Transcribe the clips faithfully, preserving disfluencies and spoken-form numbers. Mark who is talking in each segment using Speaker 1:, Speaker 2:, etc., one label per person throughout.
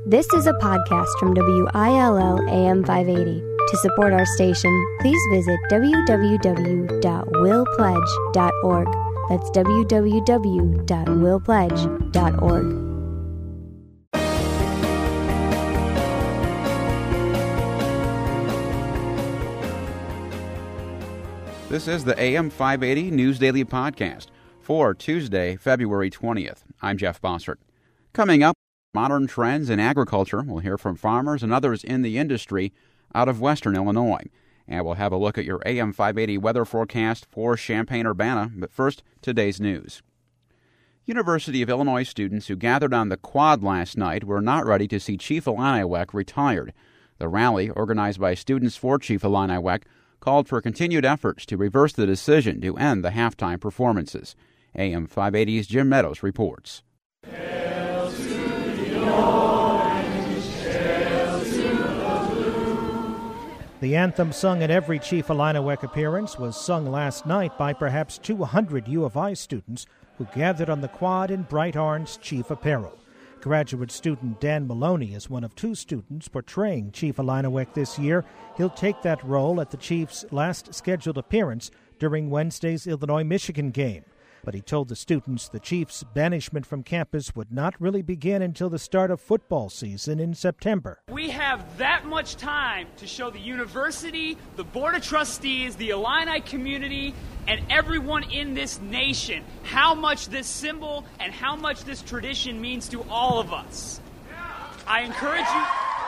Speaker 1: This is a podcast from W I L L A M five eighty. To support our station, please visit w w w dot will pledge dot org. That's w w w dot will pledge dot org.
Speaker 2: This is the A M five eighty News Daily Podcast for Tuesday, February twentieth. I'm Jeff Bossert. Coming up, modern trends in agriculture. We'll hear from farmers and others in the industry out of Western Illinois. And we'll have a look at your A M five eighty weather forecast for Champaign-Urbana. But first, today's news. University of Illinois students who gathered on the quad last night were not ready to see Chief Illiniwek retired. The rally, organized by Students for Chief Illiniwek, called for continued efforts to reverse the decision to end the halftime performances. A M five eighty's Jim Meadows reports.
Speaker 3: The anthem sung at every Chief Illiniwek appearance was sung last night by perhaps two hundred U of I students who gathered on the quad in bright orange Chief apparel. Graduate student Dan Maloney is one of two students portraying Chief Illiniwek this year. He'll take that role at the Chief's last scheduled appearance during Wednesday's Illinois-Michigan game. But he told the students the Chiefs' banishment from campus would not really begin until the start of football season in September.
Speaker 4: We have that much time to show the university, the Board of Trustees, the Illini community, and everyone in this nation how much this symbol and how much this tradition means to all of us. I encourage you...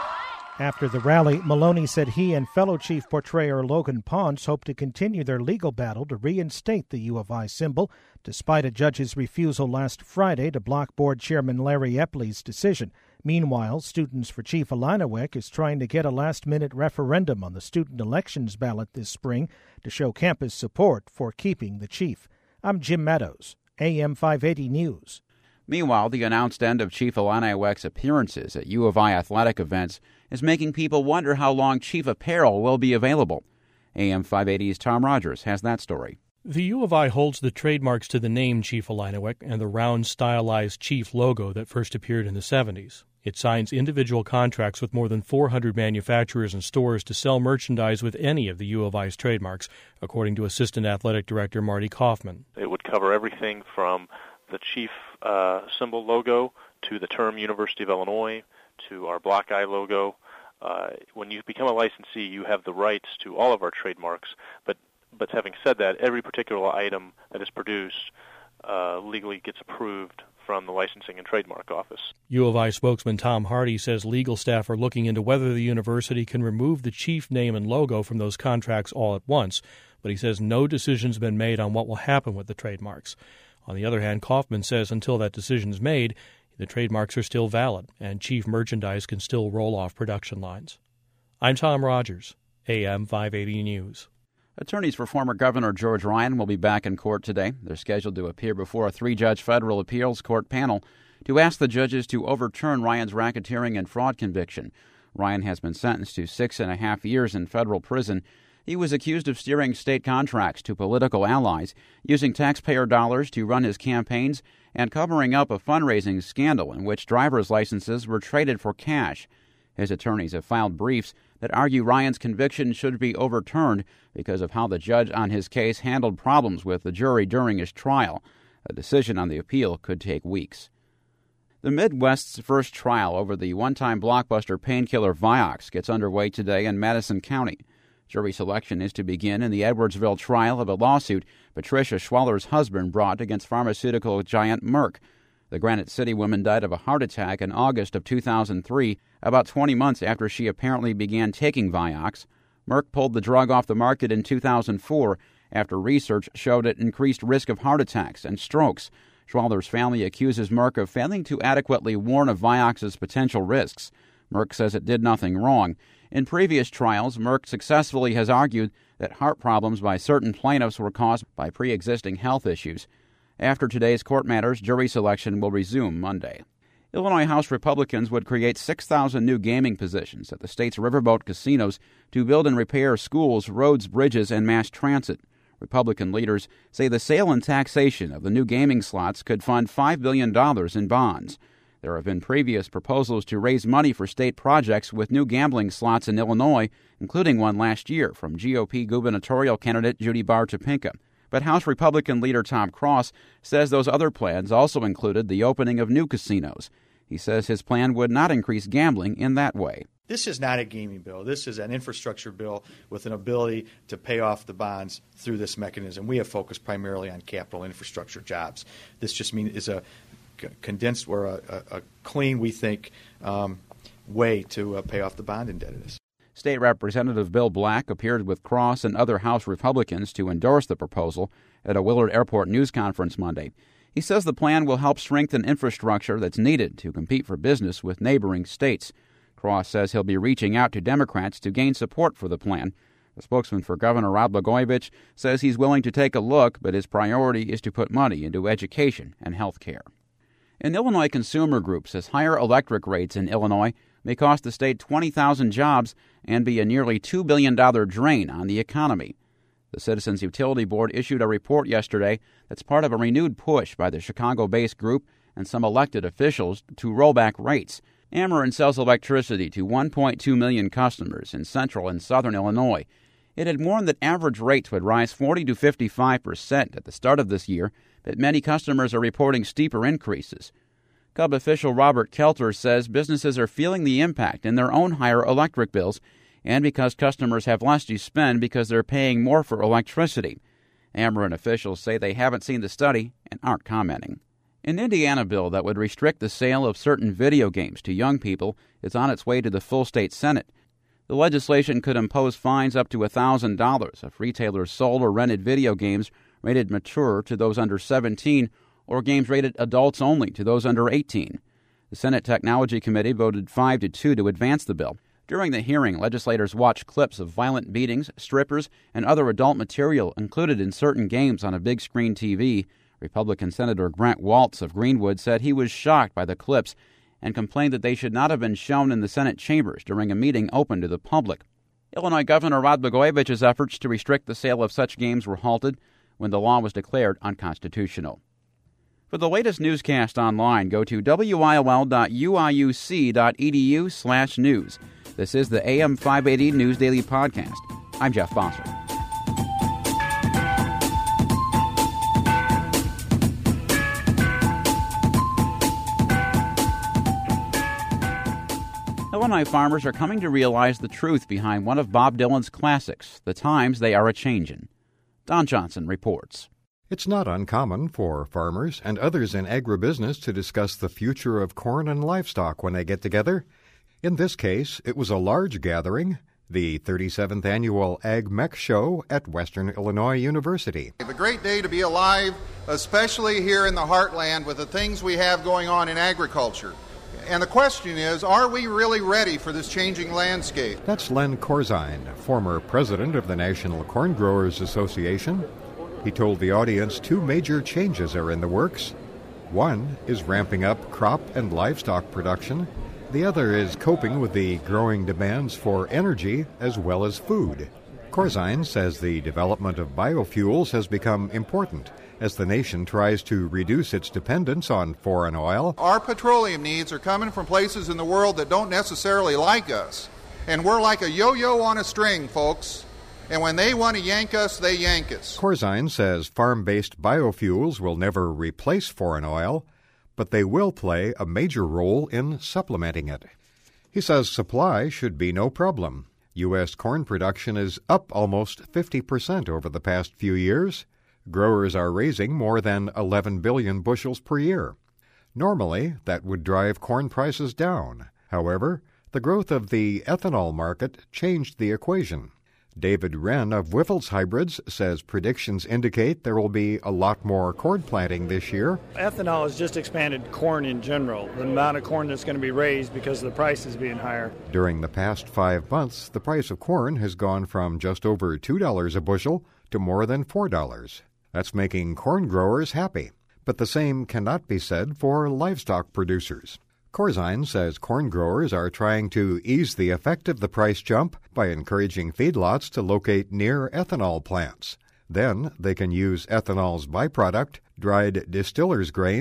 Speaker 3: After the rally, Maloney said he and fellow Chief portrayer Logan Ponce hope to continue their legal battle to reinstate the U of I symbol, despite a judge's refusal last Friday to block board chairman Larry Epley's decision. Meanwhile, Students for Chief Illiniwek is trying to get a last-minute referendum on the student elections ballot this spring to show campus support for keeping the chief. I'm Jim Meadows, A M five eighty News.
Speaker 2: Meanwhile, the announced end of Chief Illiniwek's appearances at U of I athletic events is making people wonder how long Chief apparel will be available. A M five eighty's Tom Rogers has that story.
Speaker 5: The U of I holds the trademarks to the name Chief Illiniwek and the round, stylized Chief logo that first appeared in the seventies. It signs individual contracts with more than four hundred manufacturers and stores to sell merchandise with any of the U of I's trademarks, according to Assistant Athletic Director Marty Kaufman.
Speaker 6: It would cover everything from the Chief uh, symbol logo to the term University of Illinois to our Block Eye logo. Uh, when you become a licensee, you have the rights to all of our trademarks. But but having said that, every particular item that is produced uh, legally gets approved from the Licensing and Trademark Office.
Speaker 5: U of I spokesman Tom Hardy says legal staff are looking into whether the university can remove the Chief name and logo from those contracts all at once, but he says no decision's been made on what will happen with the trademarks. On the other hand, Kaufman says until that decision is made, the trademarks are still valid, and Chief merchandise can still roll off production lines. I'm Tom Rogers, A M five eighty News.
Speaker 2: Attorneys for former Governor George Ryan will be back in court today. They're scheduled to appear before a three-judge federal appeals court panel to ask the judges to overturn Ryan's racketeering and fraud conviction. Ryan has been sentenced to six and a half years in federal prison. He was accused of steering state contracts to political allies, using taxpayer dollars to run his campaigns, and covering up a fundraising scandal in which driver's licenses were traded for cash. His attorneys have filed briefs that argue Ryan's conviction should be overturned because of how the judge on his case handled problems with the jury during his trial. A decision on the appeal could take weeks. The Midwest's first trial over the one-time blockbuster painkiller Vioxx gets underway today in Madison County. Jury selection is to begin in the Edwardsville trial of a lawsuit Patricia Schwaller's husband brought against pharmaceutical giant Merck. The Granite City woman died of a heart attack in August of two thousand three, about twenty months after she apparently began taking Vioxx. Merck pulled the drug off the market in two thousand four after research showed it increased risk of heart attacks and strokes. Schwaller's family accuses Merck of failing to adequately warn of Vioxx's potential risks. Merck says it did nothing wrong. In previous trials, Merck successfully has argued that heart problems by certain plaintiffs were caused by pre-existing health issues. After today's court matters, jury selection will resume Monday. Illinois House Republicans would create six thousand new gaming positions at the state's riverboat casinos to build and repair schools, roads, bridges, and mass transit. Republican leaders say the sale and taxation of the new gaming slots could fund five billion dollars in bonds. There have been previous proposals to raise money for state projects with new gambling slots in Illinois, including one last year from G O P gubernatorial candidate Judy Bar Topinka. But House Republican leader Tom Cross says those other plans also included the opening of new casinos. He says his plan would not increase gambling in that way.
Speaker 7: This is not a gaming bill. This is an infrastructure bill with an ability to pay off the bonds through this mechanism. We have focused primarily on capital infrastructure jobs. This just means is a condensed or a, a, a clean, we think, um, way to uh, pay off the bond indebtedness.
Speaker 2: State Representative Bill Black appeared with Cross and other House Republicans to endorse the proposal at a Willard Airport news conference Monday. He says the plan will help strengthen infrastructure that's needed to compete for business with neighboring states. Cross says he'll be reaching out to Democrats to gain support for the plan. The spokesman for Governor Rod Blagojevich says he's willing to take a look, but his priority is to put money into education and health care. An Illinois consumer group says higher electric rates in Illinois may cost the state twenty thousand jobs and be a nearly two billion dollars drain on the economy. The Citizens Utility Board issued a report yesterday that's part of a renewed push by the Chicago-based group and some elected officials to roll back rates. Ameren sells electricity to one point two million customers in central and southern Illinois. It had warned that average rates would rise forty to fifty-five percent at the start of this year, but many customers are reporting steeper increases. C U B official Robert Kelter says businesses are feeling the impact in their own higher electric bills and because customers have less to spend because they're paying more for electricity. Ameren officials say they haven't seen the study and aren't commenting. An Indiana bill that would restrict the sale of certain video games to young people is on its way to the full state Senate. The legislation could impose fines up to one thousand dollars if retailers sold or rented video games rated mature to those under seventeen or games rated adults only to those under eighteen. The Senate Technology Committee voted five to two to advance the bill. During the hearing, legislators watched clips of violent beatings, strippers, and other adult material included in certain games on a big screen T V. Republican Senator Grant Waltz of Greenwood said he was shocked by the clips and complained that they should not have been shown in the Senate chambers during a meeting open to the public. Illinois Governor Rod Blagojevich's efforts to restrict the sale of such games were halted when the law was declared unconstitutional. For the latest newscast online, go to W I L L dot U I U C dot E D U slash news. This is the A M five eighty News Daily Podcast. I'm Jeff Bosser. Illinois farmers are coming to realize the truth behind one of Bob Dylan's classics, The Times They Are A-Changin'. Don Johnson reports.
Speaker 8: It's not uncommon for farmers and others in agribusiness to discuss the future of corn and livestock when they get together. In this case, it was a large gathering, the thirty-seventh Annual Ag Mech Show at Western Illinois University.
Speaker 9: A great day to be alive, especially here in the heartland with the things we have going on in agriculture. And the question is, are we really ready for this changing landscape?
Speaker 8: That's Len Corzine, former president of the National Corn Growers Association. He told the audience two major changes are in the works. One is ramping up crop and livestock production. The other is coping with the growing demands for energy as well as food. Corzine says the development of biofuels has become important as the nation tries to reduce its dependence on foreign oil.
Speaker 9: Our petroleum needs are coming from places in the world that don't necessarily like us. And we're like a yo-yo on a string, folks. And when they want to yank us, they yank us.
Speaker 8: Corzine says farm-based biofuels will never replace foreign oil, but they will play a major role in supplementing it. He says supply should be no problem. U S corn production is up almost fifty percent over the past few years. Growers are raising more than eleven billion bushels per year. Normally, that would drive corn prices down. However, the growth of the ethanol market changed the equation. David Wren of Wiffles Hybrids says predictions indicate there will be a lot more corn planting this year.
Speaker 10: Ethanol has just expanded corn in general, the amount of corn that's going to be raised because the price is being higher.
Speaker 8: During the past five months, the price of corn has gone from just over two dollars a bushel to more than four dollars. That's making corn growers happy, but the same cannot be said for livestock producers. Corzine says corn growers are trying to ease the effect of the price jump by encouraging feedlots to locate near ethanol plants. Then they can use ethanol's byproduct, dried distillers' grains,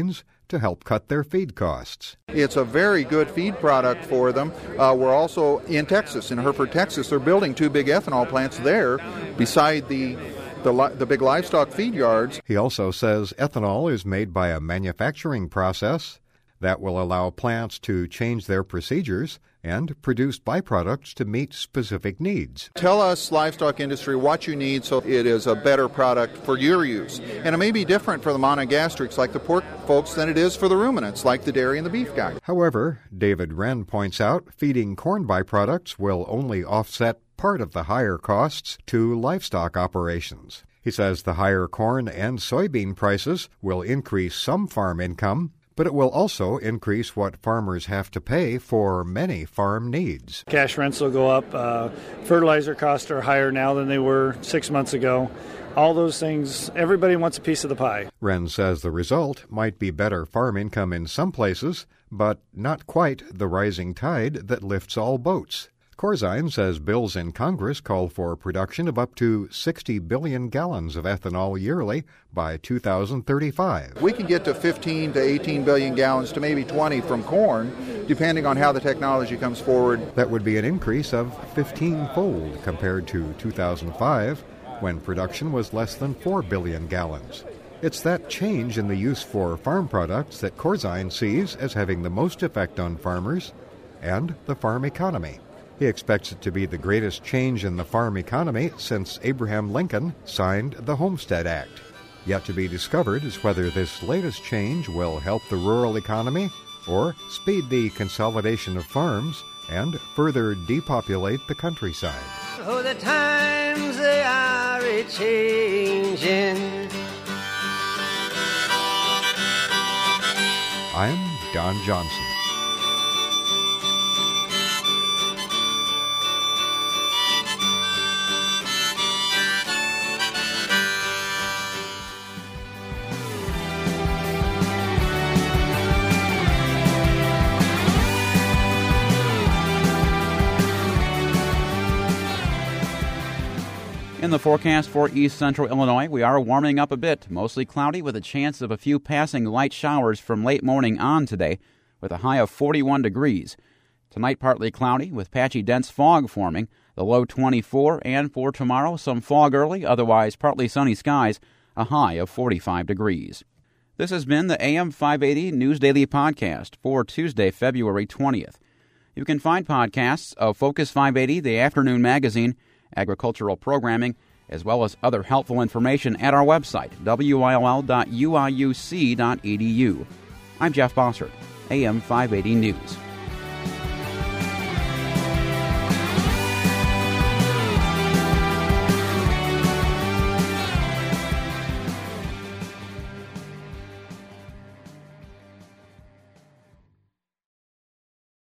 Speaker 8: to help cut their feed costs.
Speaker 9: It's a very good feed product for them. Uh, we're also in Texas, in Hereford, Texas. They're building two big ethanol plants there beside the The, li- the big livestock feed yards.
Speaker 8: He also says ethanol is made by a manufacturing process that will allow plants to change their procedures and produce byproducts to meet specific needs.
Speaker 9: Tell us, livestock industry, what you need so it is a better product for your use. And it may be different for the monogastrics, like the pork folks, than it is for the ruminants, like the dairy and the beef guy.
Speaker 8: However, David Wren points out feeding corn byproducts will only offset part of the higher costs to livestock operations. He says the higher corn and soybean prices will increase some farm income, but it will also increase what farmers have to pay for many farm needs.
Speaker 10: Cash rents will go up. Uh, fertilizer costs are higher now than they were six months ago. All those things, everybody wants a piece of the pie.
Speaker 8: Wren says the result might be better farm income in some places, but not quite the rising tide that lifts all boats. Corzine says bills in Congress call for production of up to sixty billion gallons of ethanol yearly by two thousand thirty-five.
Speaker 9: We can get to fifteen to eighteen billion gallons to maybe twenty from corn, depending on how the technology comes forward.
Speaker 8: That would be an increase of fifteen-fold compared to two thousand five, when production was less than four billion gallons. It's that change in the use for farm products that Corzine sees as having the most effect on farmers and the farm economy. He expects it to be the greatest change in the farm economy since Abraham Lincoln signed the Homestead Act. Yet to be discovered is whether this latest change will help the rural economy or speed the consolidation of farms and further depopulate the countryside.
Speaker 11: Oh, the times they are a-changin'.
Speaker 8: I'm Don Johnson.
Speaker 2: In the forecast for east central Illinois, we are warming up a bit, mostly cloudy with a chance of a few passing light showers from late morning on today, with a high of forty-one degrees. Tonight, partly cloudy with patchy dense fog forming, the low twenty-four, and for tomorrow, some fog early, otherwise partly sunny skies, a high of forty-five degrees. This has been the A M five eighty News Daily Podcast for Tuesday, February twentieth. You can find podcasts of Focus five eighty, the afternoon magazine, agricultural programming, as well as other helpful information at our website, W I L L dot U I U C dot E D U. I'm Jeff Bossert, A M five eighty News.